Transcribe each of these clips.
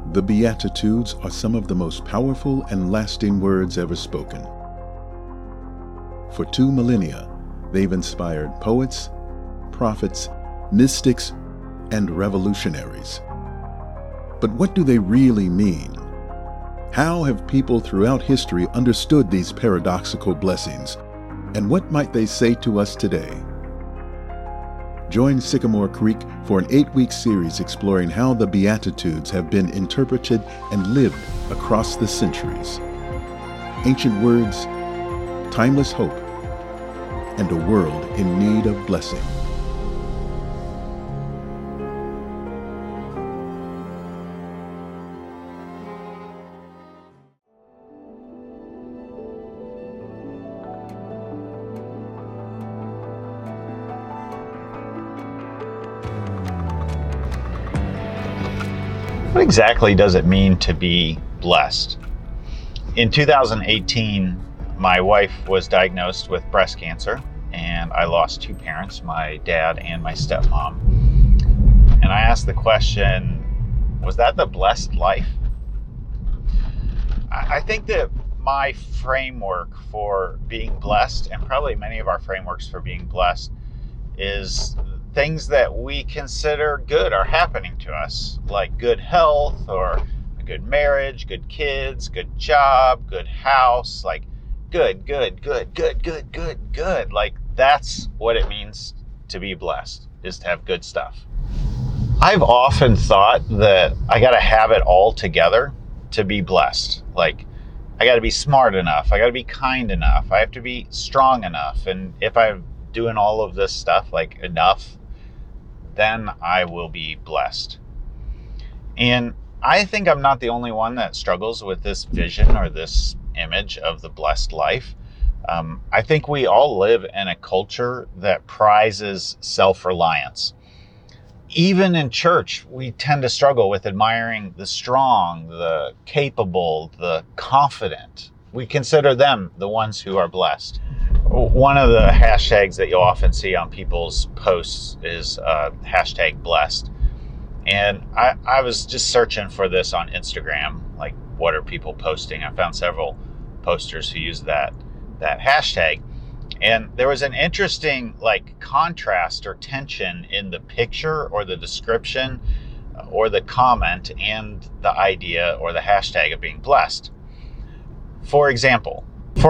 The Beatitudes are some of the most powerful and lasting words ever spoken. For 2 millennia, they've inspired poets, prophets, mystics, and revolutionaries. But what do they really mean? How have people throughout history understood these paradoxical blessings, and what might they say to us today? Join Sycamore Creek for an 8-week series exploring how the Beatitudes have been interpreted and lived across the centuries. Ancient words, timeless hope, and a world in need of blessing. What exactly does it mean to be blessed? In 2018, my wife was diagnosed with breast cancer, and I lost 2 parents, my dad and my stepmom. And I asked the question, was that the blessed life? I think that my framework for being blessed, and probably many of our frameworks for being blessed, is things that we consider good are happening to us, like good health or a good marriage, good kids, good job, good house, like good. Like that's what it means to be blessed, is to have good stuff. I've often thought that I got to have it all together to be blessed. Like I got to be smart enough, I got to be kind enough, I have to be strong enough, and if I'm doing all of this stuff, like enough, then I will be blessed. And I think I'm not the only one that struggles with this vision or this image of the blessed life. I think we all live in a culture that prizes self-reliance. Even in church, we tend to struggle with admiring the strong, the capable, the confident. We consider them the ones who are blessed. One of the hashtags that you'll often see on people's posts is hashtag blessed. And I was just searching for this on Instagram, like what are people posting? I found several posters who use that hashtag. And there was an interesting like contrast or tension in the picture or the description or the comment and the idea or the hashtag of being blessed. For example,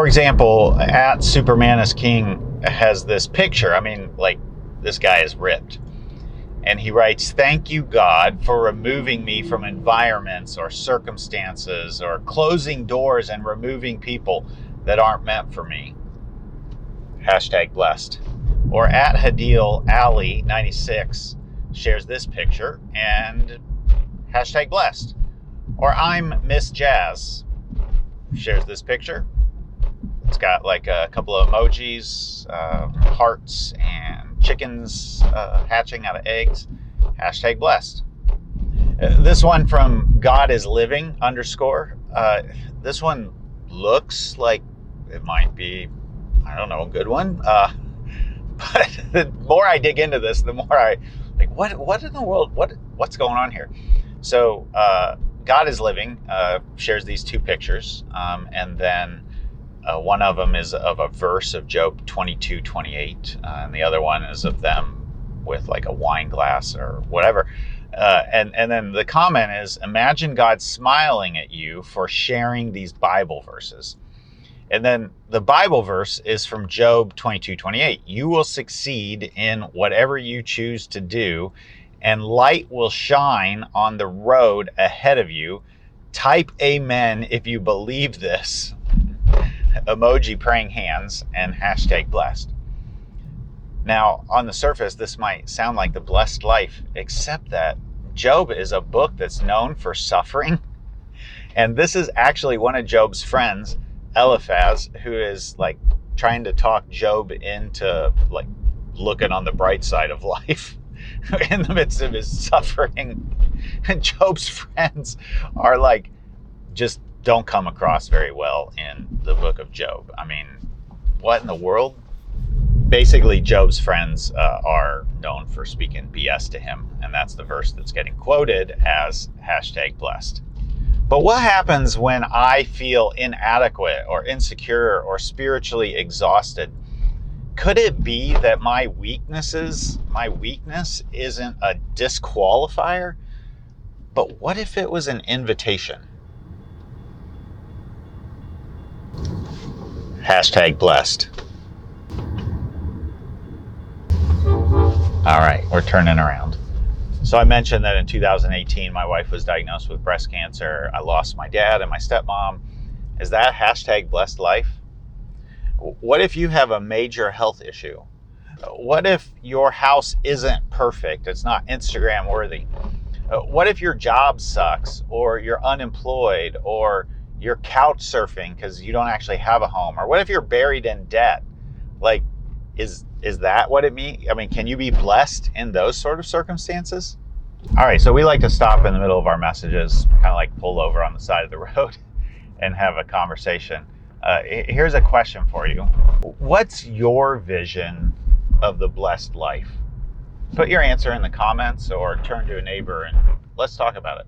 at Superman is King has this picture. I mean, like, this guy is ripped. And he writes, "Thank you, God, for removing me from environments or circumstances or closing doors and removing people that aren't meant for me." Hashtag blessed. Or at Hadil Ali 96 shares this picture and hashtag blessed. Or I'm Miss Jazz shares this picture. It's got like a couple of emojis, hearts, and chickens hatching out of eggs. Hashtag blessed. This one from God is Living _ this one looks like it might be, I don't know, a good one. But the more I dig into this, the more I like, what in the world, what's going on here? So God is Living shares these 2 pictures, and then one of them is of a verse of Job 22:28, and the other one is of them with like a wine glass or whatever. And then the comment is, imagine God smiling at you for sharing these Bible verses. And then the Bible verse is from Job 22:28. You will succeed in whatever you choose to do, and light will shine on the road ahead of you. Type amen if you believe this. Emoji praying hands and hashtag blessed. Now, on the surface, this might sound like the blessed life, except that Job is a book that's known for suffering. And this is actually one of Job's friends, Eliphaz, who is like trying to talk Job into like looking on the bright side of life in the midst of his suffering. And Job's friends are like, just don't come across very well in the book of Job. I mean, what in the world? Basically, Job's friends are known for speaking BS to him, and that's the verse that's getting quoted as hashtag blessed. But what happens when I feel inadequate or insecure or spiritually exhausted? Could it be that my weakness isn't a disqualifier? But what if it was an invitation? #blessed. All right, we're turning around. So I mentioned that in 2018, my wife was diagnosed with breast cancer. I lost my dad and my stepmom. Is that #blessed life? What if you have a major health issue? What if your house isn't perfect? It's not Instagram worthy. What if your job sucks, or you're unemployed, or you're couch surfing because you don't actually have a home? Or what if you're buried in debt? Like, is that what it means? I mean, can you be blessed in those sort of circumstances? All right, so we like to stop in the middle of our messages, kind of like pull over on the side of the road and have a conversation. Here's a question for you. What's your vision of the blessed life? Put your answer in the comments or turn to a neighbor and let's talk about it.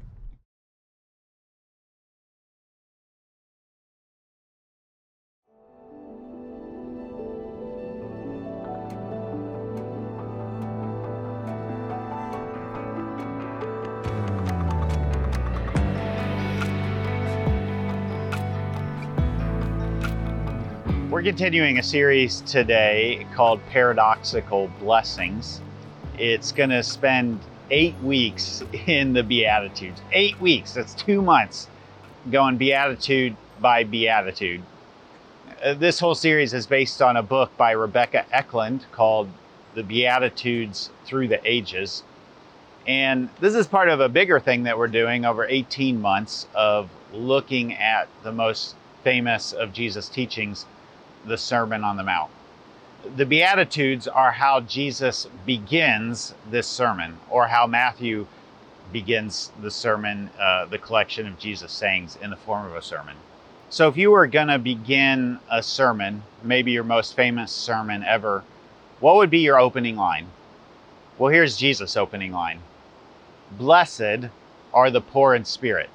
We're continuing a series today called Paradoxical Blessings. It's going to spend 8 weeks in the Beatitudes. 8 weeks, that's 2 months, going beatitude by beatitude. This whole series is based on a book by Rebecca Eklund called The Beatitudes Through the Ages. And this is part of a bigger thing that we're doing over 18 months of looking at the most famous of Jesus' teachings, the Sermon on the Mount. The Beatitudes are how Jesus begins this sermon, or how Matthew begins the sermon, the collection of Jesus' sayings in the form of a sermon. So if you were going to begin a sermon, maybe your most famous sermon ever, what would be your opening line? Well, here's Jesus' opening line. Blessed are the poor in spirit,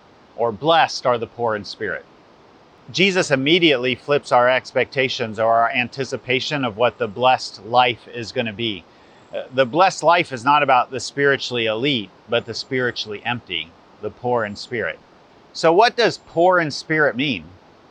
or blessed are the poor in spirit. Jesus immediately flips our expectations or our anticipation of what the blessed life is going to be. The blessed life is not about the spiritually elite, but the spiritually empty, the poor in spirit. So what does poor in spirit mean?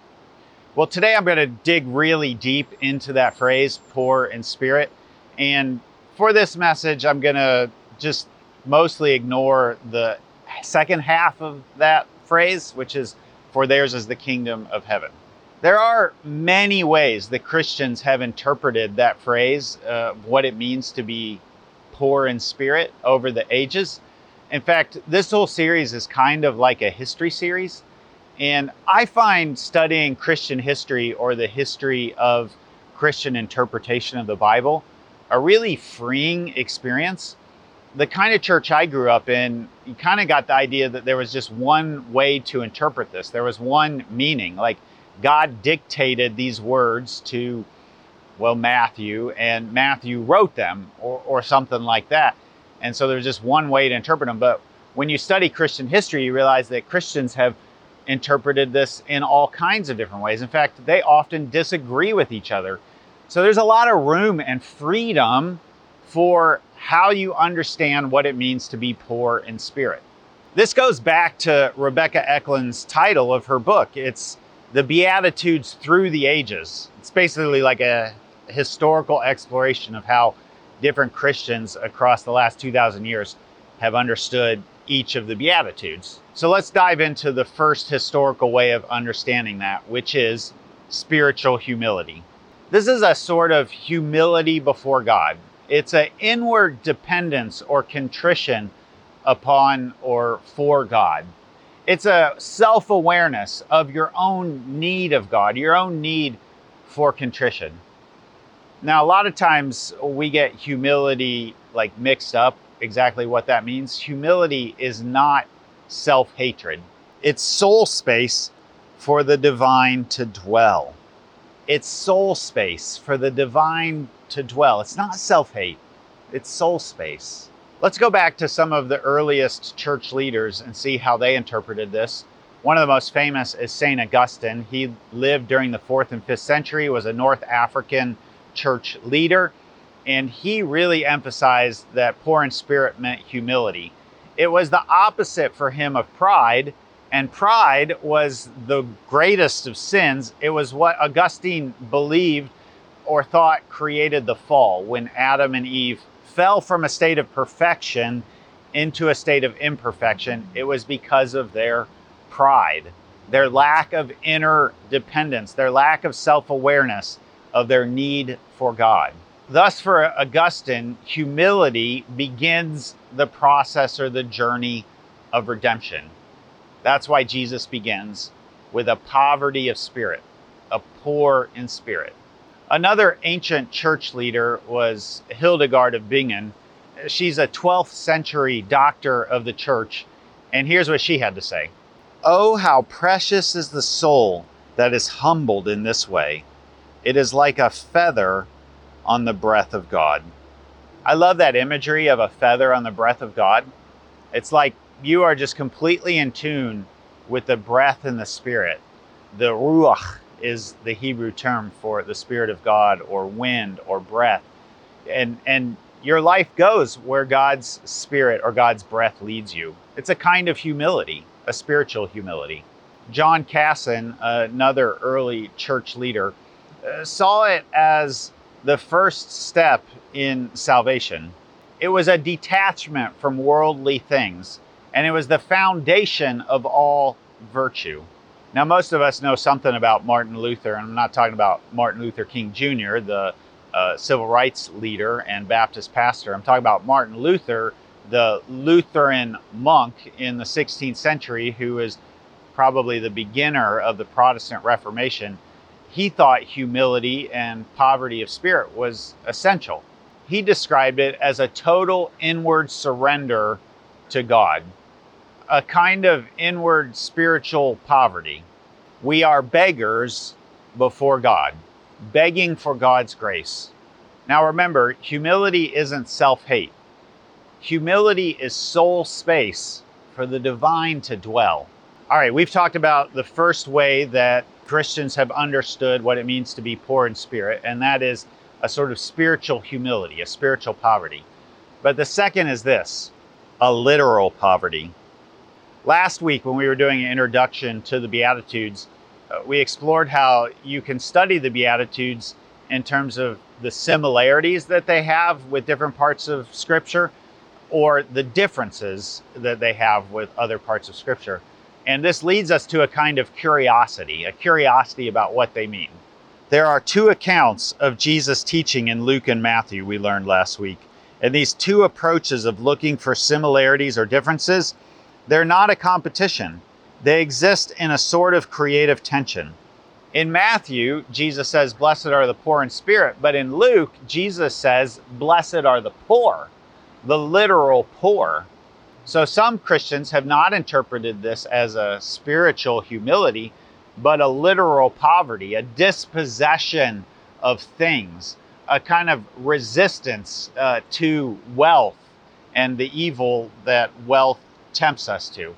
Well, today I'm going to dig really deep into that phrase, poor in spirit. And for this message, I'm going to just mostly ignore the second half of that phrase, which is, for theirs is the kingdom of heaven. There are many ways that Christians have interpreted that phrase, what it means to be poor in spirit over the ages. In fact, this whole series is kind of like a history series. And I find studying Christian history or the history of Christian interpretation of the Bible a really freeing experience. The kind of church I grew up in, you kind of got the idea that there was just one way to interpret this. There was one meaning, like God dictated these words to, well, Matthew, and Matthew wrote them or something like that. And so there's just one way to interpret them. But when you study Christian history, you realize that Christians have interpreted this in all kinds of different ways. In fact, they often disagree with each other. So there's a lot of room and freedom for how you understand what it means to be poor in spirit. This goes back to Rebecca Eklund's title of her book. It's The Beatitudes Through the Ages. It's basically like a historical exploration of how different Christians across the last 2,000 years have understood each of the Beatitudes. So let's dive into the first historical way of understanding that, which is spiritual humility. This is a sort of humility before God. It's an inward dependence or contrition upon or for God. It's a self-awareness of your own need of God, your own need for contrition. Now, a lot of times we get humility like mixed up, exactly what that means. Humility is not self-hatred. It's soul space for the divine to dwell. It's soul space for the divine to dwell. It's not self-hate, it's soul space. Let's go back to some of the earliest church leaders and see how they interpreted this. One of the most famous is St. Augustine. He lived during the 4th and 5th century, was a North African church leader, and he really emphasized that poor in spirit meant humility. It was the opposite for him of pride, and pride was the greatest of sins. It was what Augustine believed or thought created the fall. When Adam and Eve fell from a state of perfection into a state of imperfection, it was because of their pride, their lack of inner dependence, their lack of self-awareness of their need for God. Thus, for Augustine, humility begins the process or the journey of redemption. That's why Jesus begins with a poverty of spirit, a poor in spirit. Another ancient church leader was Hildegard of Bingen. She's a 12th century doctor of the church, and here's what she had to say. "Oh, how precious is the soul that is humbled in this way. It is like a feather on the breath of God." I love that imagery of a feather on the breath of God. It's like you are just completely in tune with the breath and the spirit. The ruach is the Hebrew term for the Spirit of God, or wind, or breath. And your life goes where God's Spirit or God's breath leads you. It's a kind of humility, a spiritual humility. John Casson, another early church leader, saw it as the first step in salvation. It was a detachment from worldly things, and it was the foundation of all virtue. Now, most of us know something about Martin Luther, and I'm not talking about Martin Luther King Jr., the civil rights leader and Baptist pastor. I'm talking about Martin Luther, the Lutheran monk in the 16th century, who is probably the beginner of the Protestant Reformation. He thought humility and poverty of spirit was essential. He described it as a total inward surrender to God, a kind of inward spiritual poverty. We are beggars before God, begging for God's grace. Now remember, humility isn't self-hate. Humility is soul space for the divine to dwell. All right, we've talked about the first way that Christians have understood what it means to be poor in spirit, and that is a sort of spiritual humility, a spiritual poverty. But the second is this, a literal poverty. Last week, when we were doing an introduction to the Beatitudes, we explored how you can study the Beatitudes in terms of the similarities that they have with different parts of Scripture, or the differences that they have with other parts of Scripture. And this leads us to a kind of curiosity, a curiosity about what they mean. There are two accounts of Jesus' teaching in Luke and Matthew, we learned last week. And these two approaches of looking for similarities or differences, they're not a competition. They exist in a sort of creative tension. In Matthew, Jesus says, "Blessed are the poor in spirit." But in Luke, Jesus says, "Blessed are the poor," the literal poor. So some Christians have not interpreted this as a spiritual humility, but a literal poverty, a dispossession of things, a kind of resistance to wealth and the evil that wealth tempts us to.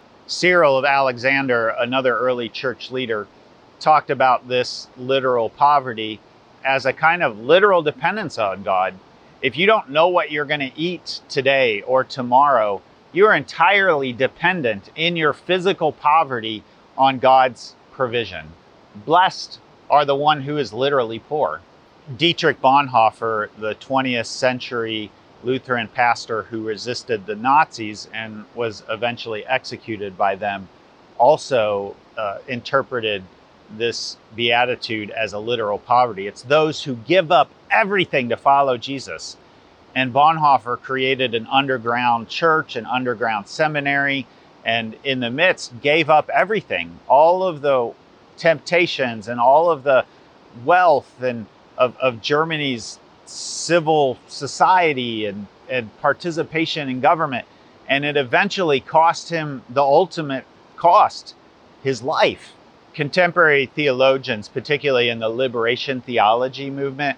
Cyril of Alexander, another early church leader, talked about this literal poverty as a kind of literal dependence on God. If you don't know what you're going to eat today or tomorrow, you are entirely dependent in your physical poverty on God's provision. Blessed are the one who is literally poor. Dietrich Bonhoeffer, the 20th century Lutheran pastor who resisted the Nazis and was eventually executed by them, also interpreted this beatitude as a literal poverty. It's those who give up everything to follow Jesus. And Bonhoeffer created an underground church, an underground seminary, and in the midst gave up everything, all of the temptations and all of the wealth and of Germany's civil society and participation in government. And it eventually cost him the ultimate cost, his life. Contemporary theologians, particularly in the liberation theology movement,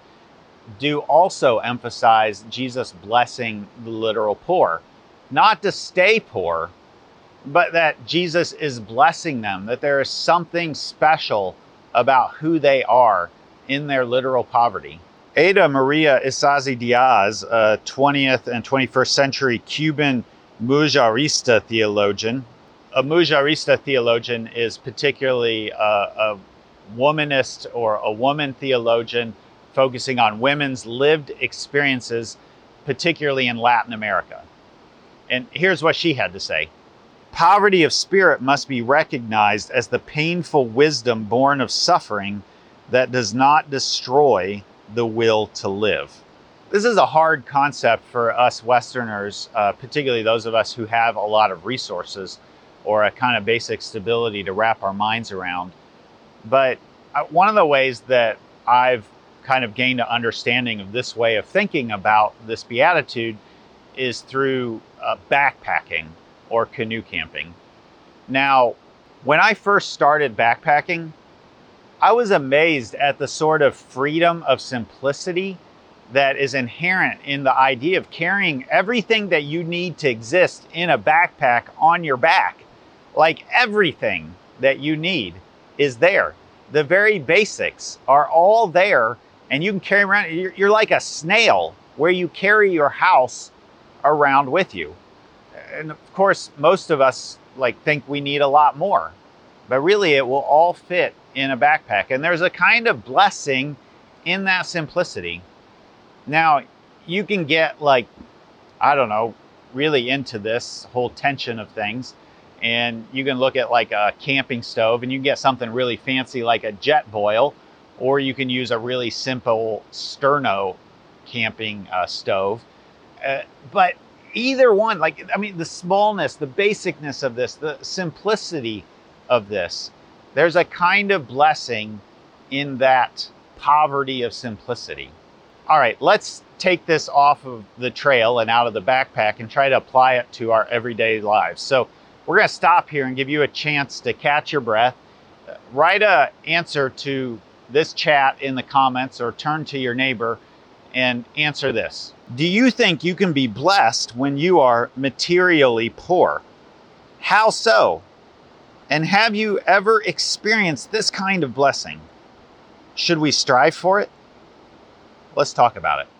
do also emphasize Jesus blessing the literal poor, not to stay poor, but that Jesus is blessing them, that there is something special about who they are in their literal poverty. Ada Maria Isazi Diaz, a 20th and 21st century Cuban Mujarista theologian. A Mujarista theologian is particularly a womanist or a woman theologian focusing on women's lived experiences, particularly in Latin America. And here's what she had to say. Poverty of spirit must be recognized as the painful wisdom born of suffering that does not destroy the will to live. This is a hard concept for us Westerners, particularly those of us who have a lot of resources or a kind of basic stability to wrap our minds around. But one of the ways that I've kind of gained an understanding of this way of thinking about this beatitude is through backpacking or canoe camping. Now, when I first started backpacking, I was amazed at the sort of freedom of simplicity that is inherent in the idea of carrying everything that you need to exist in a backpack on your back. Like everything that you need is there. The very basics are all there, and you can carry around. You're like a snail where you carry your house around with you. And of course, most of us think we need a lot more, but really it will all fit in a backpack. And there's a kind of blessing in that simplicity. Now, you can get really into this whole tension of things. And you can look at a camping stove and you can get something really fancy like a Jetboil, or you can use a really simple Sterno camping stove. But either one, the smallness, the basicness of this, the simplicity of this, there's a kind of blessing in that poverty of simplicity. All right, let's take this off of the trail and out of the backpack and try to apply it to our everyday lives. So we're going to stop here and give you a chance to catch your breath. Write an answer to this chat in the comments or turn to your neighbor and answer this. Do you think you can be blessed when you are materially poor? How so? And have you ever experienced this kind of blessing? Should we strive for it? Let's talk about it.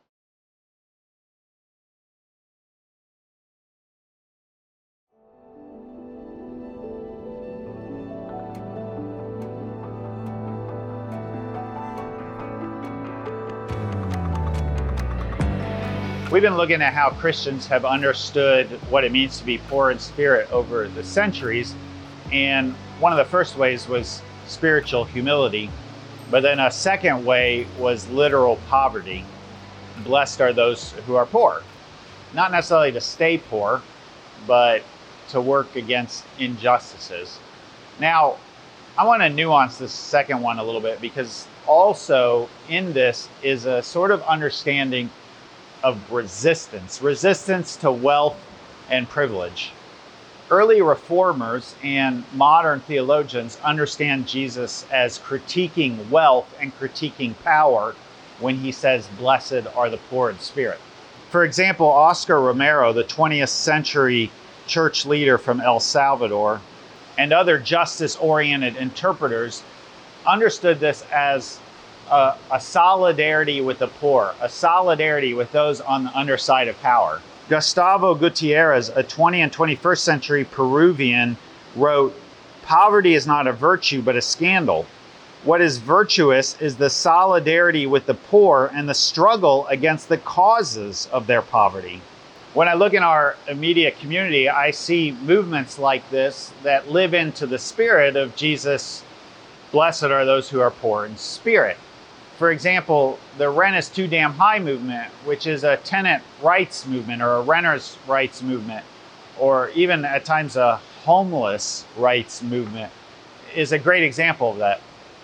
We've been looking at how Christians have understood what it means to be poor in spirit over the centuries. And one of the first ways was spiritual humility. But then a second way was literal poverty. Blessed are those who are poor. Not necessarily to stay poor, but to work against injustices. Now, I want to nuance this second one a little bit, because also in this is a sort of understanding of resistance to wealth and privilege. Early reformers and modern theologians understand Jesus as critiquing wealth and critiquing power when he says, "Blessed are the poor in spirit." For example, Oscar Romero, the 20th century church leader from El Salvador, and other justice-oriented interpreters understood this as a solidarity with the poor, a solidarity with those on the underside of power. Gustavo Gutierrez, a 20th and 21st century Peruvian, wrote, "Poverty is not a virtue, but a scandal. What is virtuous is the solidarity with the poor and the struggle against the causes of their poverty." When I look in our immediate community, I see movements like this that live into the spirit of Jesus, "Blessed are those who are poor in spirit." For example, the rent is too damn high movement, which is a tenant rights movement or a renter's rights movement, or even at times a homeless rights movement, is a great example of that.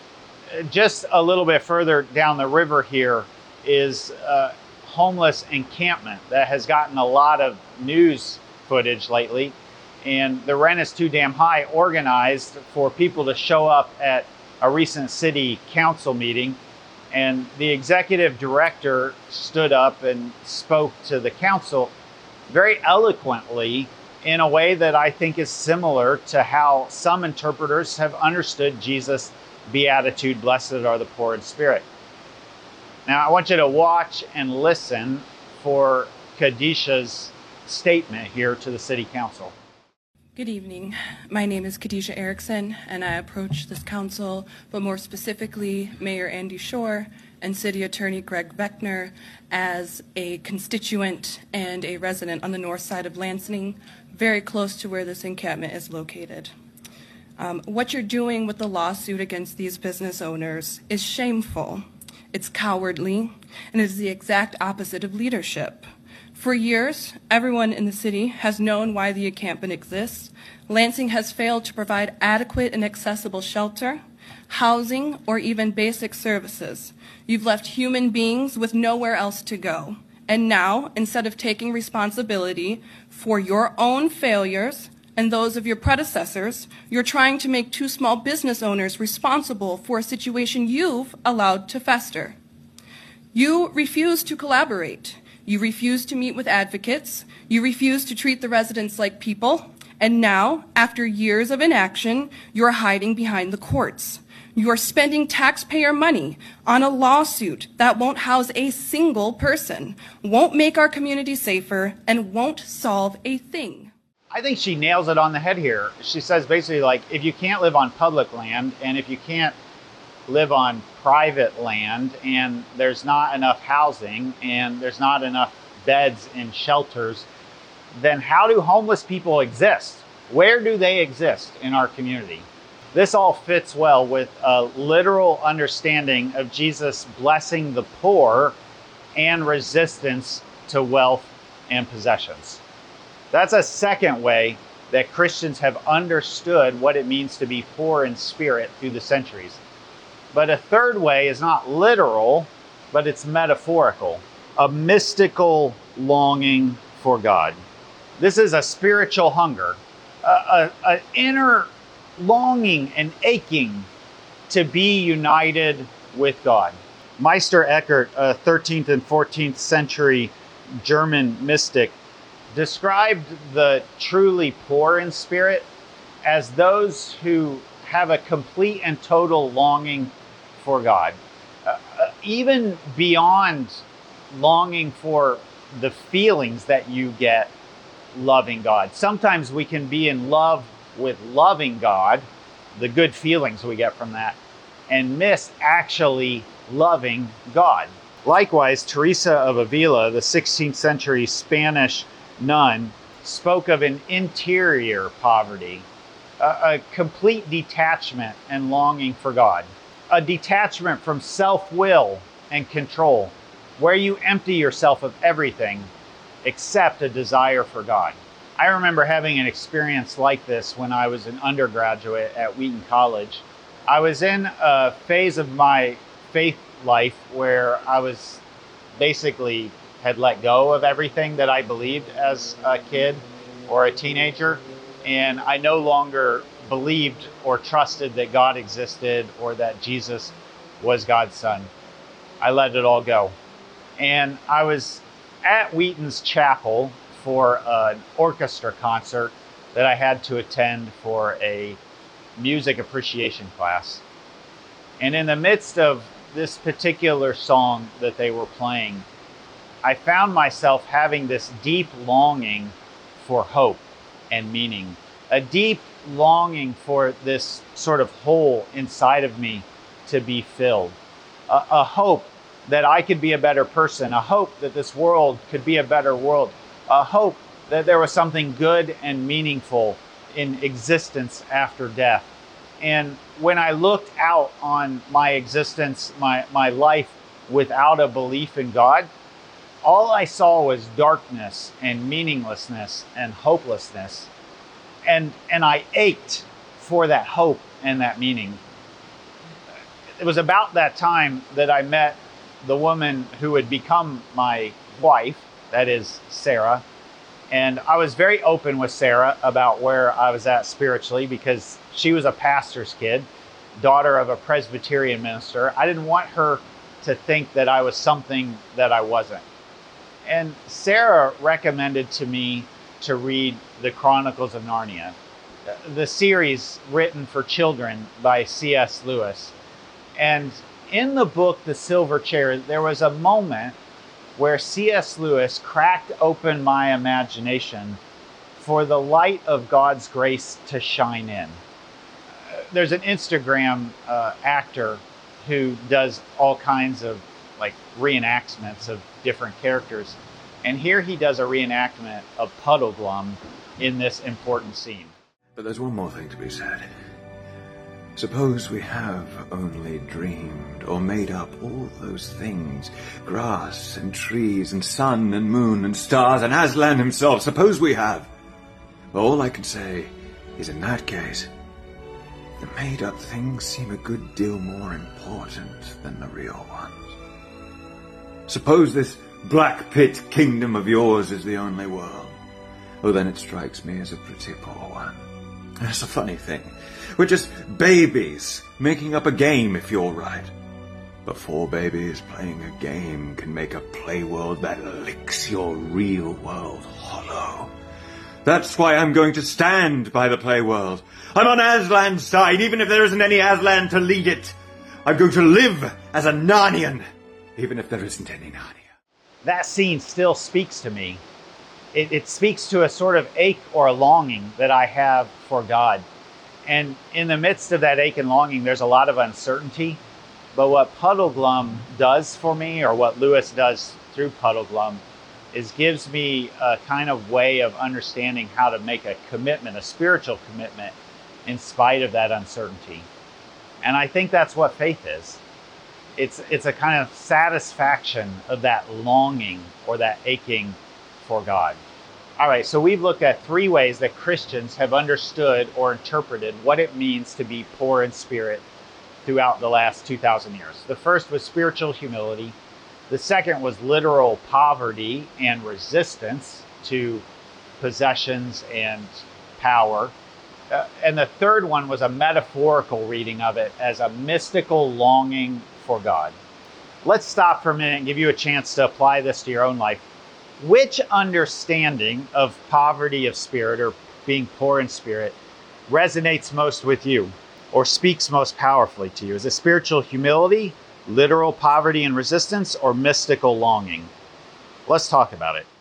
Just a little bit further down the river here is a homeless encampment that has gotten a lot of news footage lately. And the Rent is Too Damn High organized for people to show up at a recent city council meeting. And the executive director stood up and spoke to the council very eloquently in a way that I think is similar to how some interpreters have understood Jesus' beatitude, blessed are the poor in spirit. Now, I want you to watch and listen for Khadijah's statement here to the City Council. Good evening. My name is Khadijah Erickson, and I approach this council, but more specifically Mayor Andy Shore and City Attorney Greg Beckner, as a constituent and a resident on the north side of Lansing, very close to where this encampment is located. What you're doing with the lawsuit against these business owners is shameful. It's cowardly, and it is the exact opposite of leadership. For years, everyone in the city has known why the encampment exists. Lansing has failed to provide adequate and accessible shelter, housing, or even basic services. You've left human beings with nowhere else to go. And now, instead of taking responsibility for your own failures and those of your predecessors, you're trying to make two small business owners responsible for a situation you've allowed to fester. You refuse to collaborate. You refuse to meet with advocates. You refuse to treat the residents like people. And now, after years of inaction, you're hiding behind the courts. You are spending taxpayer money on a lawsuit that won't house a single person, won't make our community safer, and won't solve a thing. I think she nails it on the head here. She says basically, like, if you can't live on public land, and if you can't live on private land, and there's not enough housing, and there's not enough beds and shelters, then how do homeless people exist? Where do they exist in our community? This all fits well with a literal understanding of Jesus blessing the poor and resistance to wealth and possessions. That's a second way that Christians have understood what it means to be poor in spirit through the centuries. But a third way is not literal, but it's metaphorical, a mystical longing for God. This is a spiritual hunger, an inner longing and aching to be united with God. Meister Eckhart, a 13th and 14th century German mystic, described the truly poor in spirit as those who have a complete and total longing for God, even beyond longing for the feelings that you get loving God. Sometimes we can be in love with loving God, the good feelings we get from that, and miss actually loving God. Likewise, Teresa of Avila, the 16th century Spanish nun, spoke of an interior poverty, a complete detachment and longing for God, a detachment from self-will and control, where you empty yourself of everything except a desire for God. I remember having an experience like this when I was an undergraduate at Wheaton College. I was in a phase of my faith life where I was basically had let go of everything that I believed as a kid or a teenager, and I no longer believed or trusted that God existed or that Jesus was God's son. I let it all go. And I was at Wheaton's chapel for an orchestra concert that I had to attend for a music appreciation class. And in the midst of this particular song that they were playing, I found myself having this deep longing for hope and meaning, a deep longing for this sort of hole inside of me to be filled, a hope that I could be a better person, a hope that this world could be a better world, a hope that there was something good and meaningful in existence after death. And when I looked out on my existence, my life without a belief in God, all I saw was darkness and meaninglessness and hopelessness. And I ached for that hope and that meaning. It was about that time that I met the woman who would become my wife, that is Sarah. And I was very open with Sarah about where I was at spiritually, because she was a pastor's kid, daughter of a Presbyterian minister. I didn't want her to think that I was something that I wasn't. And Sarah recommended to me to read the Chronicles of Narnia, the series written for children by C.S. Lewis. And in the book, The Silver Chair, there was a moment where C.S. Lewis cracked open my imagination for the light of God's grace to shine in. There's an Instagram actor who does all kinds of like reenactments of different characters. And here he does a reenactment of Puddleglum in this important scene. But there's one more thing to be said. Suppose we have only dreamed or made up all those things, grass and trees and sun and moon and stars and Aslan himself. Suppose we have. All I can say is in that case, the made-up things seem a good deal more important than the real ones. Suppose this Black Pit kingdom of yours is the only world. Oh, then it strikes me as a pretty poor one. That's a funny thing. We're just babies making up a game, if you're right. But 4 babies playing a game can make a play world that licks your real world hollow. That's why I'm going to stand by the play world. I'm on Aslan's side, even if there isn't any Aslan to lead it. I'm going to live as a Narnian, even if there isn't any Narnia. That scene still speaks to me. It speaks to a sort of ache or a longing that I have for God. And in the midst of that ache and longing, there's a lot of uncertainty. But what Puddleglum does for me, or what Lewis does through Puddleglum, is gives me a kind of way of understanding how to make a commitment, a spiritual commitment, in spite of that uncertainty. And I think that's what faith is. It's a kind of satisfaction of that longing or that aching for God. All right, so we've looked at 3 ways that Christians have understood or interpreted what it means to be poor in spirit throughout the last 2,000 years. The first was spiritual humility. The second was literal poverty and resistance to possessions and power. And the third one was a metaphorical reading of it as a mystical longing for God. Let's stop for a minute and give you a chance to apply this to your own life. Which understanding of poverty of spirit or being poor in spirit resonates most with you or speaks most powerfully to you? Is it spiritual humility, literal poverty and resistance, or mystical longing? Let's talk about it.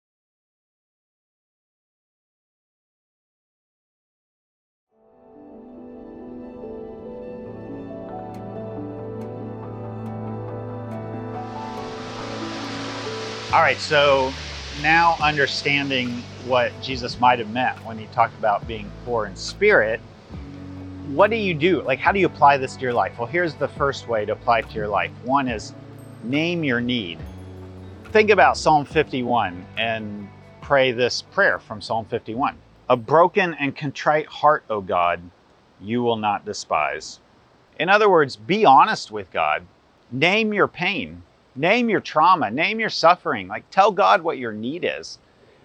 All right, so now understanding what Jesus might have meant when he talked about being poor in spirit, what do you do? Like, how do you apply this to your life? Well, here's the first way to apply it to your life. One is name your need. Think about Psalm 51 and pray this prayer from Psalm 51. A broken and contrite heart, O God, you will not despise. In other words, be honest with God. Name your pain. Name your trauma, name your suffering. Like, tell God what your need is.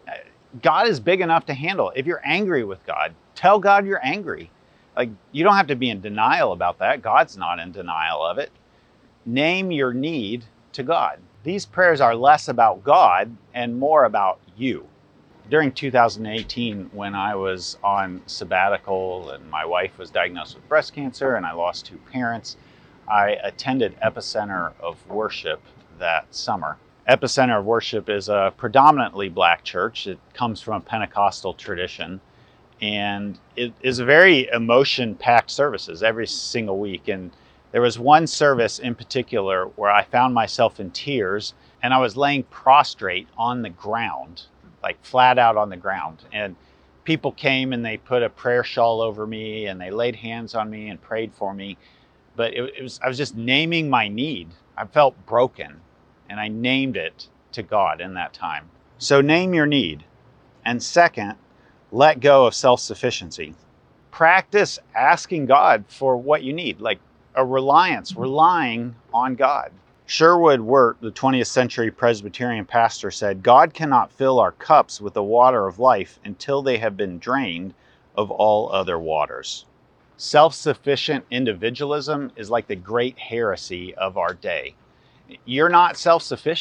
God is big enough to handle. If you're angry with God, tell God you're angry. Like, you don't have to be in denial about that. God's not in denial of it. Name your need to God. These prayers are less about God and more about you. During 2018, when I was on sabbatical and my wife was diagnosed with breast cancer and I lost 2 parents, I attended Epicenter of Worship that summer. Epicenter of Worship is a predominantly Black church. It comes from a Pentecostal tradition, and it is a very emotion-packed services every single week. And there was one service in particular where I found myself in tears, and I was laying prostrate on the ground, like flat out on the ground. And people came and they put a prayer shawl over me, and they laid hands on me and prayed for me. But I was just naming my need. I felt broken, and I named it to God in that time. So name your need. And second, let go of self-sufficiency. Practice asking God for what you need, like a relying on God. Sherwood Wirt, the 20th century Presbyterian pastor, said, God cannot fill our cups with the water of life until they have been drained of all other waters. Self-sufficient individualism is like the great heresy of our day. You're not self-sufficient.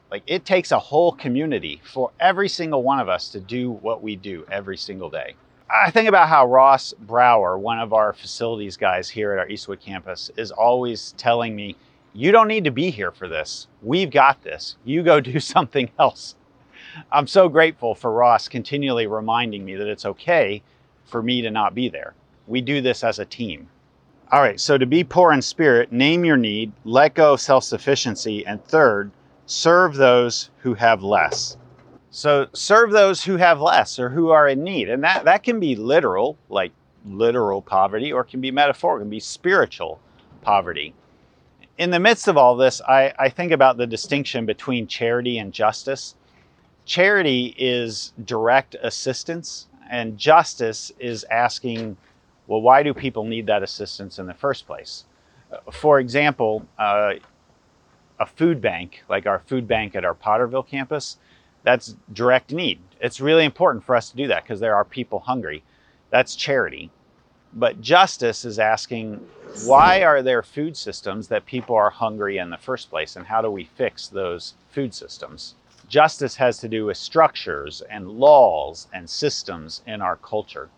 Like, it takes a whole community for every single one of us to do what we do every single day. I think about how Ross Brower, one of our facilities guys here at our Eastwood campus, is always telling me, you don't need to be here for this. We've got this. You go do something else. I'm so grateful for Ross continually reminding me that it's okay for me to not be there. We do this as a team. All right, so to be poor in spirit, name your need, let go of self-sufficiency, and third, serve those who have less. So serve those who have less or who are in need. And that can be literal, like literal poverty, or it can be metaphorical, it can be spiritual poverty. In the midst of all this, I think about the distinction between charity and justice. Charity is direct assistance, and justice is asking, well, why do people need that assistance in the first place? For example, a food bank, like our food bank at our Potterville campus, that's direct need. It's really important for us to do that because there are people hungry. That's charity. But justice is asking, why are there food systems that people are hungry in the first place, and how do we fix those food systems? Justice has to do with structures and laws and systems in our culture.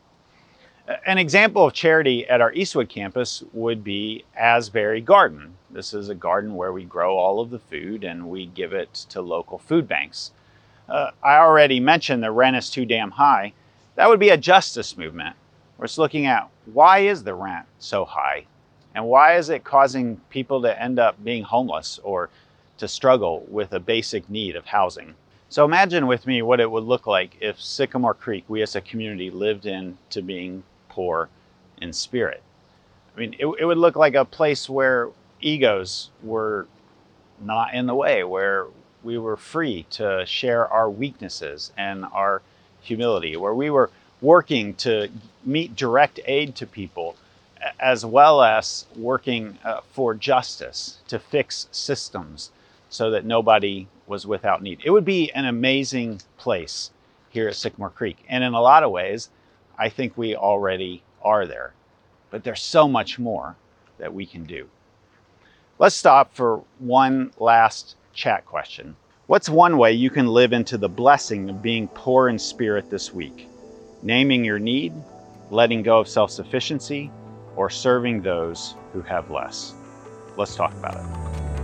An example of charity at our Eastwood campus would be Asbury Garden. This is a garden where we grow all of the food and we give it to local food banks. I already mentioned the rent is too damn high. That would be a justice movement. We're just looking at, why is the rent so high? And why is it causing people to end up being homeless or to struggle with a basic need of housing? So imagine with me what it would look like if Sycamore Creek, we as a community, lived into being poor in spirit. I mean, it would look like a place where egos were not in the way, where we were free to share our weaknesses and our humility, where we were working to meet direct aid to people, as well as working for justice, to fix systems so that nobody was without need. It would be an amazing place here at Sycamore Creek. And in a lot of ways, I think we already are there. But there's so much more that we can do. Let's stop for one last chat question. What's one way you can live into the blessing of being poor in spirit this week? Naming your need, letting go of self-sufficiency, or serving those who have less? Let's talk about it.